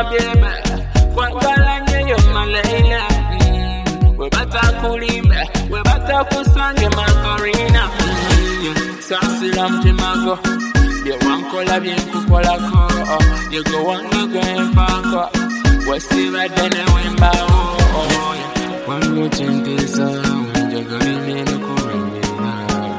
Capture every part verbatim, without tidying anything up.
baby. Kwangalanye yo malele. We bata kulimbe, we bata kusange makarina. Sasi lamte mago, ye wankola bien kukola ko. Ye go wanga gwen fanko, we siva dene wemba oh. Wango chintesa, wanjagalele no kurembela.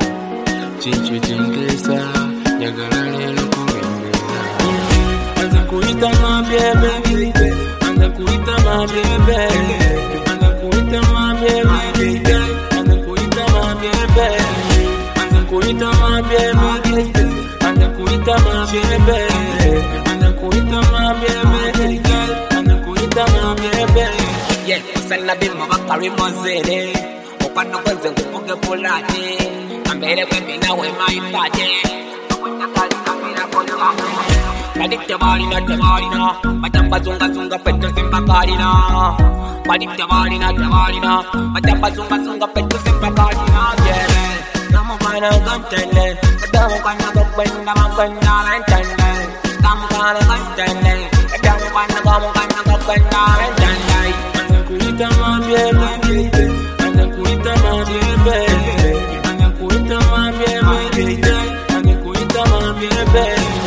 Chinchu chintesa, yagalele no kurembela. Anza kuita ma baby, anza kuita ma baby. Kuita ma baby, anda kuita ma baby, anda kuita ma baby, anda kuita ma baby, anda kuita ma baby, anda kuita ma baby. Yeah, sana bima bakari mozele, okwana kwenze nguvuge polate, ambele kwebina we maipate, okwana kali kamera kola. Kadikta balina tabalina, matamba zunga zunga petto simba kalina. Kadikta balina tabalina, matamba zunga zunga petto simba kalina. Yeah, namu kana gantele, kadamu kana gopenda mangana lantele. Kamu kana gantele, kadamu kana kamu kana gopenda lantele. Anda kuita ma baby, anda kuita ma baby, anda kuita ma baby, anda kuita ma baby.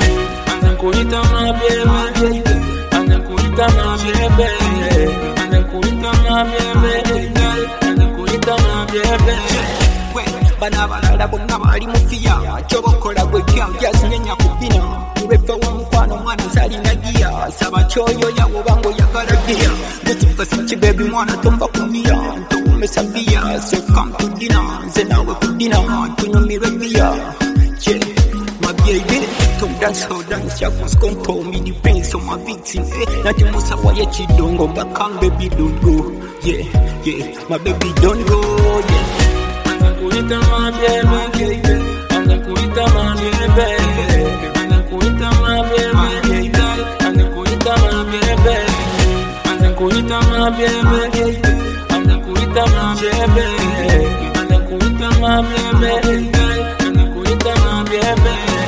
Kuita ma baby, anda kuita ma baby, anda kuita ma baby, anda kuita ma baby. We bana balala bonna bali mufia, chobokola gwe kya nyanya kubina. Urefa wa mkwano mwana sali nagia, saba choyo ya ubango ya karagia. Gutuka sichi baby mwana tomba kumia, ntume sabia, so come to dinner, zenawe kudina, tunyumire bia. Yeah, my baby. Dance how dance ya kuskonto me depends on my victim. Nati musa wa ye chidongo bakang baby don't go. Yeah, yeah, my baby don't go. Yeah. Anda kuita ma baby, anda kuita ma baby, anda kuita ma baby, anda kuita ma baby, anda kuita ma baby, anda kuita ma baby, anda kuita ma baby, anda kuita ma baby.